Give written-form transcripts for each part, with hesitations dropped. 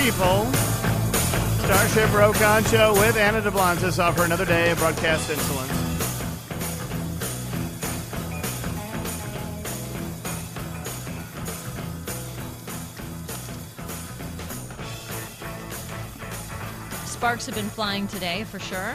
people. Starship Rokon Show with Anna DeBlantis offer another day of broadcast insolence. Sparks have been flying today for sure,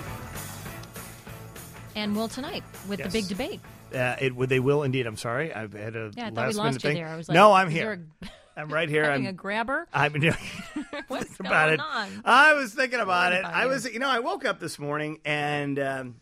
and will tonight with the big debate. They will indeed. I'm sorry, I've had a I thought we last lost minute you thing. there. I was like, no, I'm here. I'm right here. Having a grabber. I'm doing What's about going it. on? I was thinking about it. I I woke up this morning and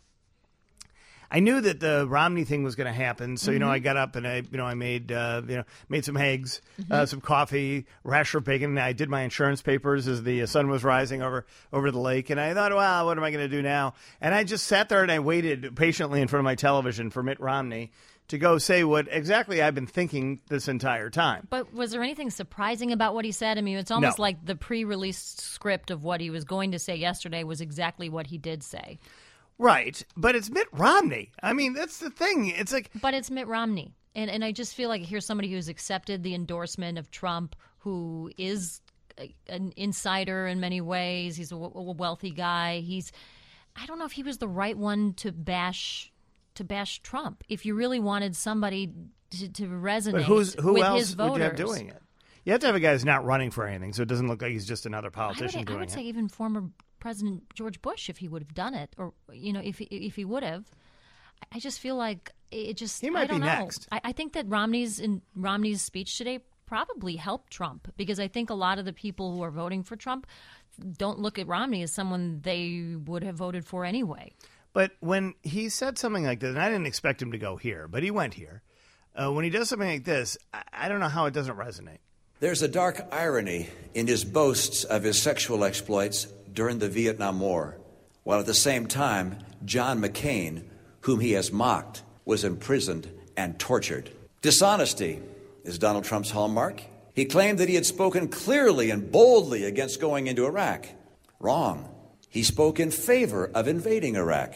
I knew that the Romney thing was going to happen. So, I got up and I made some eggs, some coffee, rasher of bacon. And I did my insurance papers as the sun was rising over the lake. And I thought, well, what am I going to do now? And I just sat there and I waited patiently in front of my television for Mitt Romney to go say what exactly I've been thinking this entire time. But was there anything surprising about what he said? I mean, it's almost like the pre-released script of what he was going to say yesterday was exactly what he did say. Right, but it's Mitt Romney. I mean, that's the thing. It's like, but it's Mitt Romney, and I just feel like here's somebody who's accepted the endorsement of Trump, who is an insider in many ways. He's a wealthy guy. I don't know if he was the right one to bash Trump. If you really wanted somebody to resonate but who with else his voters, would you have doing it? You have to have a guy who's not running for anything, so it doesn't look like he's just another politician doing it. I would say even former President George Bush, if he would have done it, or if he would have. I just feel like it just. He might I don't be know. next. I think that Romney's speech today probably helped Trump, because I think a lot of the people who are voting for Trump don't look at Romney as someone they would have voted for anyway. But when he said something like this, and I didn't expect him to go here, but he went here. When he does something like this, I don't know how it doesn't resonate. There's a dark irony in his boasts of his sexual exploits during the Vietnam War, while at the same time, John McCain, whom he has mocked, was imprisoned and tortured. Dishonesty is Donald Trump's hallmark. He claimed that he had spoken clearly and boldly against going into Iraq. Wrong. He spoke in favor of invading Iraq.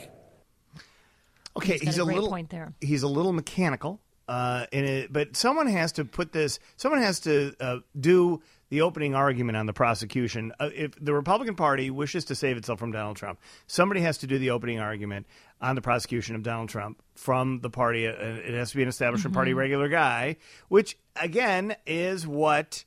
Okay, he's a little point there. He's a little mechanical, but someone has to put this. Someone has to do the opening argument on the prosecution. If the Republican Party wishes to save itself from Donald Trump, somebody has to do the opening argument on the prosecution of Donald Trump from the party. It has to be an establishment party regular guy, which again is what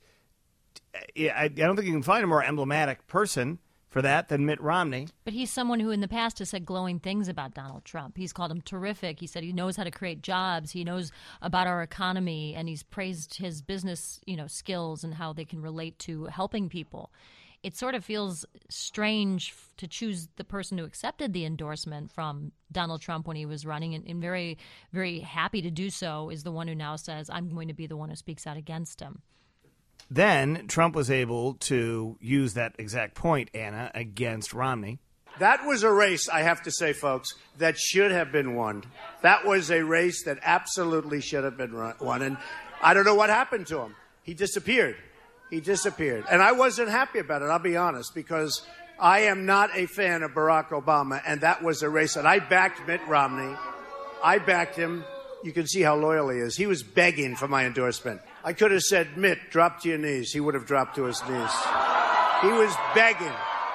I don't think you can find a more emblematic person for that than Mitt Romney. But he's someone who in the past has said glowing things about Donald Trump. He's called him terrific. He said he knows how to create jobs. He knows about our economy, and he's praised his business, skills and how they can relate to helping people. It sort of feels strange to choose the person who accepted the endorsement from Donald Trump when he was running, and very, very happy to do so is the one who now says, I'm going to be the one who speaks out against him. Then Trump was able to use that exact point, Anna, against Romney. That was a race, I have to say, folks, that should have been won. That was a race that absolutely should have been won. And I don't know what happened to him. He disappeared. And I wasn't happy about it, I'll be honest, because I am not a fan of Barack Obama. And that was a race that I backed Mitt Romney. I backed him. You can see how loyal he is. He was begging for my endorsement. I could have said, Mitt, drop to your knees. He would have dropped to his knees. He was begging.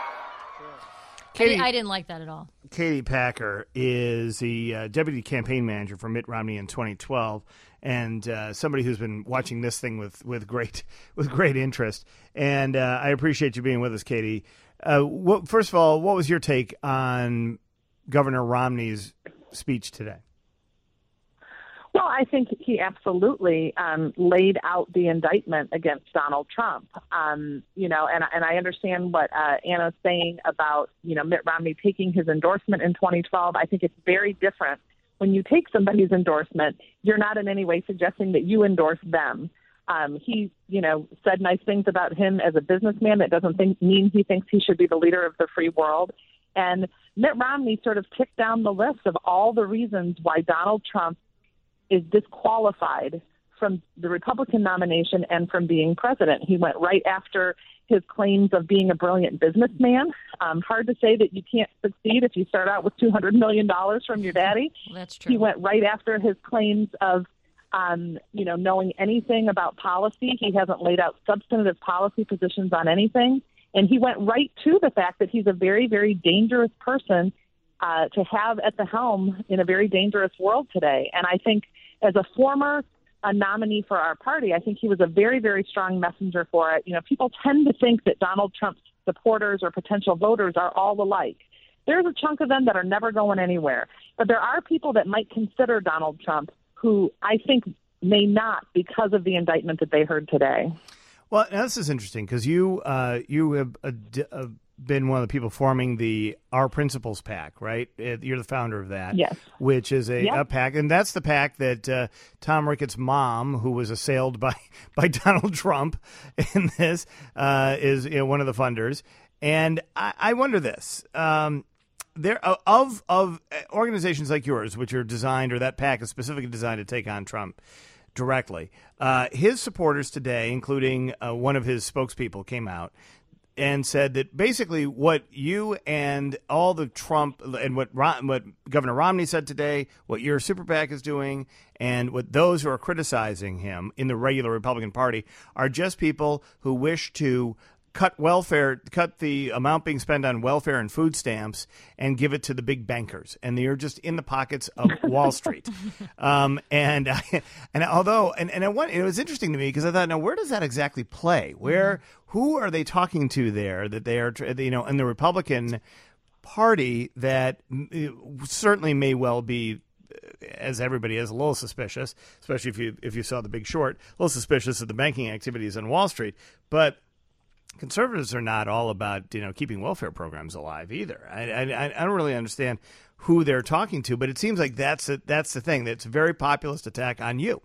Katie, I didn't like that at all. Katie Packer is the deputy campaign manager for Mitt Romney in 2012, and somebody who's been watching this thing with great interest. And I appreciate you being with us, Katie. First of all, what was your take on Governor Romney's speech today? Well, I think he absolutely laid out the indictment against Donald Trump. And I understand what Anna's saying about, Mitt Romney taking his endorsement in 2012. I think it's very different. When you take somebody's endorsement, you're not in any way suggesting that you endorse them. He, said nice things about him as a businessman. That doesn't mean he thinks he should be the leader of the free world. And Mitt Romney sort of ticked down the list of all the reasons why Donald Trump is disqualified from the Republican nomination and from being president. He went right after his claims of being a brilliant businessman. Hard to say that you can't succeed if you start out with $200 million from your daddy. Well, that's true. He went right after his claims of, knowing anything about policy. He hasn't laid out substantive policy positions on anything. And he went right to the fact that he's a very, very dangerous person to have at the helm in a very dangerous world today. And I think as a former nominee for our party, I think he was a very, very strong messenger for it. You know, people tend to think that Donald Trump's supporters or potential voters are all alike. There's a chunk of them that are never going anywhere. But there are people that might consider Donald Trump who I think may not because of the indictment that they heard today. Well, now this is interesting because you have been one of the people forming the Our Principles PAC, right? You're the founder of that. Yes. Which is a PAC, and that's the PAC that Tom Ricketts' mom, who was assailed by Donald Trump in this, is one of the funders. And I wonder this. There of organizations like yours, which are designed, or that PAC is specifically designed to take on Trump directly. His supporters today, including one of his spokespeople, came out and said that basically what you and all the Trump and what Governor Romney said today, what your super PAC is doing, and what those who are criticizing him in the regular Republican Party are just people who wish to cut the amount being spent on welfare and food stamps and give it to the big bankers. And they're just in the pockets of Wall Street. It was interesting to me because I thought, now, where does that exactly play? Who are they talking to there that they are, in the Republican Party that certainly may well be, as everybody is, a little suspicious, especially if you saw The Big Short, a little suspicious of the banking activities on Wall Street. But conservatives are not all about keeping welfare programs alive either. I don't really understand who they're talking to, but it seems like that's the thing. That's a very populist attack on you.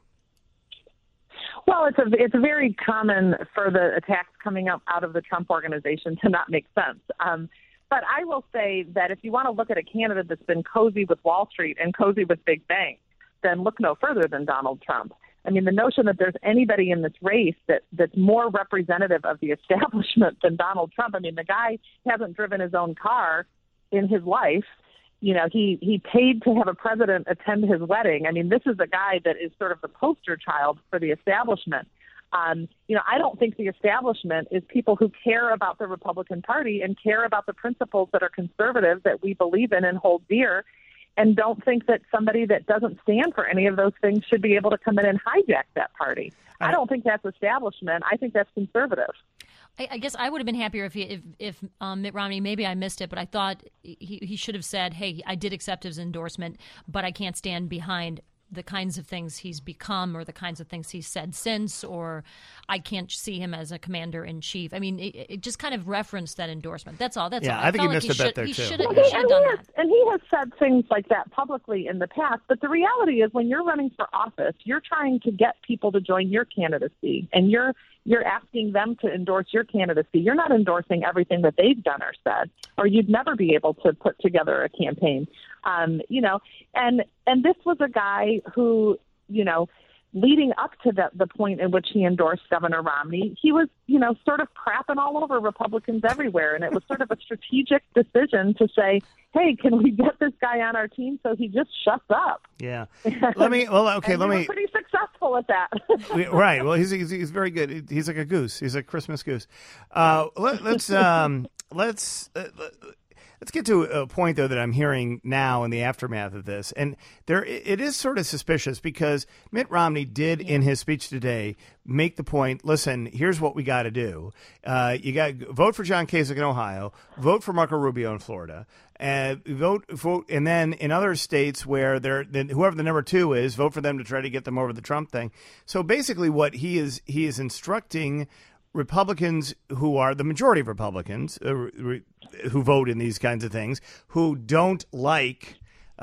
Well, it's very common for the attacks coming out of the Trump organization to not make sense. But I will say that if you want to look at a candidate that's been cozy with Wall Street and cozy with big banks, then look no further than Donald Trump. I mean, the notion that there's anybody in this race that's more representative of the establishment than Donald Trump. I mean, the guy hasn't driven his own car in his life. He paid to have a president attend his wedding. I mean, this is a guy that is sort of the poster child for the establishment. I don't think the establishment is people who care about the Republican Party and care about the principles that are conservative that we believe in and hold dear, and don't think that somebody that doesn't stand for any of those things should be able to come in and hijack that party. I don't think that's establishment. I think that's conservative. I guess I would have been happier if Mitt Romney, maybe I missed it, but I thought he should have said, hey, I did accept his endorsement, but I can't stand behind the kinds of things he's become or the kinds of things he's said since, or I can't see him as a commander-in-chief. I mean, it just kind of referenced that endorsement. That's all. That's all. I think he missed a bet there, too. He should have done that. And he has said things like that publicly in the past. But the reality is when you're running for office, you're trying to get people to join your candidacy, and you're asking them to endorse your candidacy. You're not endorsing everything that they've done or said, or you'd never be able to put together a campaign. And this was a guy who, leading up to the point in which he endorsed Governor Romney, he was, sort of crapping all over Republicans everywhere. And it was sort of a strategic decision to say, hey, can we get this guy on our team so he just shuts up? Yeah. We were pretty successful at that. Right. Well, he's very good. He's like a goose. He's a Christmas goose. Let's get to a point, though, that I'm hearing now in the aftermath of this. And it is sort of suspicious because Mitt Romney did, in his speech today, make the point, listen, here's what we got to do. You got to vote for John Kasich in Ohio, vote for Marco Rubio in Florida, and vote, and then in other states where whoever the number two is, vote for them to try to get them over the Trump thing. So basically what he is instructing Republicans who are the majority of Republicans who vote in these kinds of things, who don't like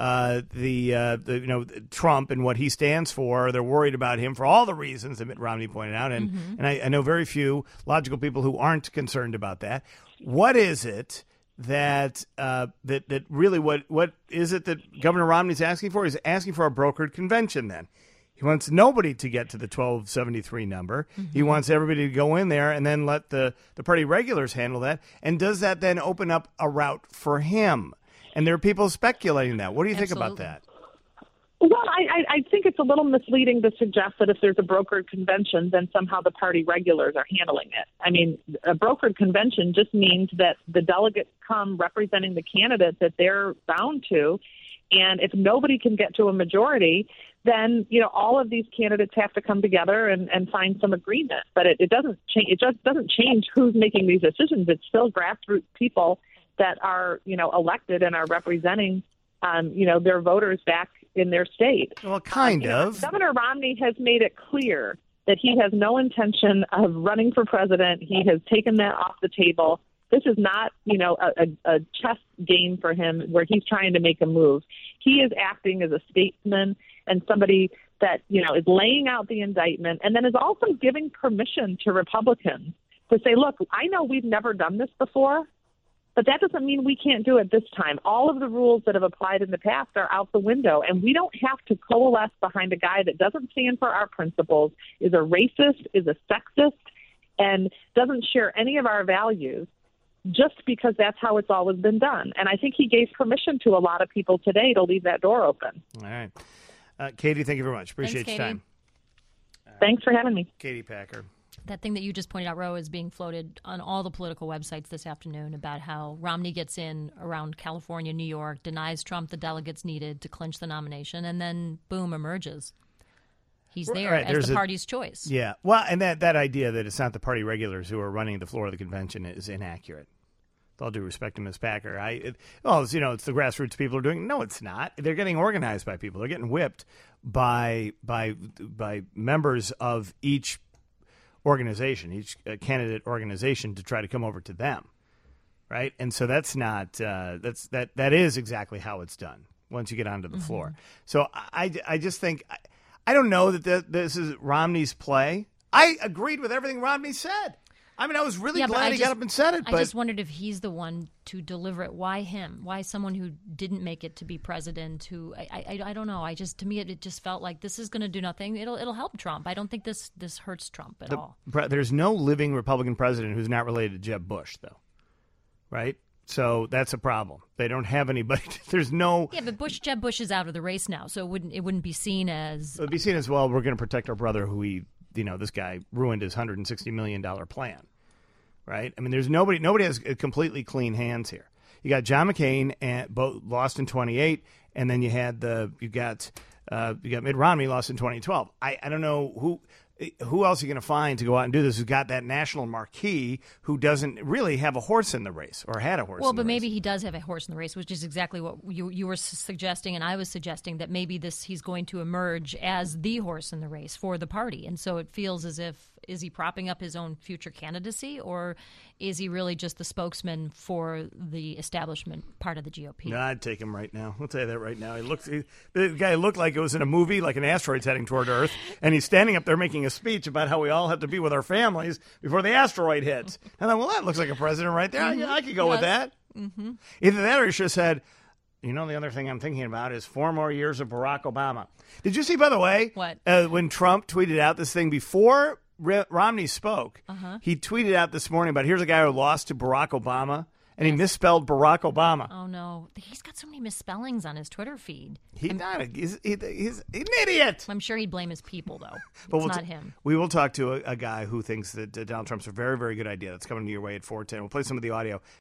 Trump and what he stands for. They're worried about him for all the reasons that Mitt Romney pointed out, and I know very few logical people who aren't concerned about that. What is it that really what is it that Governor Romney's asking for? He's asking for a brokered convention. Then he wants nobody to get to the 1273 number. Mm-hmm. He wants everybody to go in there and then let the party regulars handle that. And does that then open up a route for him? And there are people speculating that. What do you think about that? Well, I think it's a little misleading to suggest that if there's a brokered convention, then somehow the party regulars are handling it. I mean, a brokered convention just means that the delegates come representing the candidate that they're bound to, and if nobody can get to a majority, then all of these candidates have to come together and find some agreement. But it doesn't change. It just doesn't change who's making these decisions. It's still grassroots people that are elected and are representing their voters back in their state. Well, kind of. Governor Romney has made it clear that he has no intention of running for president. He has taken that off the table. This is not, a chess game for him where he's trying to make a move. He is acting as a statesman and somebody that, is laying out the indictment and then is also giving permission to Republicans to say, look, I know we've never done this before, but that doesn't mean we can't do it this time. All of the rules that have applied in the past are out the window, and we don't have to coalesce behind a guy that doesn't stand for our principles, is a racist, is a sexist, and doesn't share any of our values just because that's how it's always been done. And I think he gave permission to a lot of people today to leave that door open. All right. Katie, thank you very much. Appreciate Thanks, your time. Thanks for having me. Katie Packer. That thing that you just pointed out, Ro, is being floated on all the political websites this afternoon about how Romney gets in around California, New York, denies Trump the delegates needed to clinch the nomination, and then, boom, emerges. He's there as the party's choice. Yeah. Well, and that idea that it's not the party regulars who are running the floor of the convention is inaccurate. With all due respect to Ms. Packer. It's the grassroots people are doing. No, it's not. They're getting organized by people. They're getting whipped by members of each organization, each candidate organization, to try to come over to them, right? And so that's not that is exactly how it's done once you get onto the floor. So I just think I don't know that this is Romney's play. I agreed with everything Romney said. I mean, I was really glad he got up and said it. I just wondered if he's the one to deliver it. Why him? Why someone who didn't make it to be president? Who I don't know. To me it just felt like this is going to do nothing. It'll help Trump. I don't think this hurts Trump at all. There's no living Republican president who's not related to Jeb Bush, though, right? So that's a problem. They don't have anybody. There's no. Yeah, but Jeb Bush is out of the race now, so it wouldn't be seen as. It would be seen as, well, we're going to protect our brother who this guy ruined his $160 million plan, right? I mean, there's nobody has completely clean hands here. You got John McCain and both lost in 2008, and then you got Mitt Romney lost in 2012. I don't know who else are you going to find to go out and do this, who's got that national marquee, who doesn't really have a horse in the race or had a horse in the race. Well, but maybe he does have a horse in the race, which is exactly what you were suggesting, and I was suggesting, that maybe he's going to emerge as the horse in the race for the party. And so it feels as if, is he propping up his own future candidacy, or is he really just the spokesman for the establishment part of the GOP? No, I'd take him right now. I'll tell you that right now. The guy looked like it was in a movie, like an asteroid's heading toward Earth, and he's standing up there making a speech about how we all have to be with our families before the asteroid hits. And then, well, that looks like a president right there. Mm-hmm. I could go with that. Mm-hmm. Either that, or he should have said, the other thing I'm thinking about is 4 more years of Barack Obama. Did you see, by the way, what? When Trump tweeted out this thing before Romney spoke, he tweeted out this morning about, here's a guy who lost to Barack Obama, and he misspelled Barack Obama. Oh, no. He's got so many misspellings on his Twitter feed. He's an idiot. I'm sure he'd blame his people, though. But it's not him. We will talk to a guy who thinks that Donald Trump's a very, very good idea. That's coming your way at 4:10. We'll play some of the audio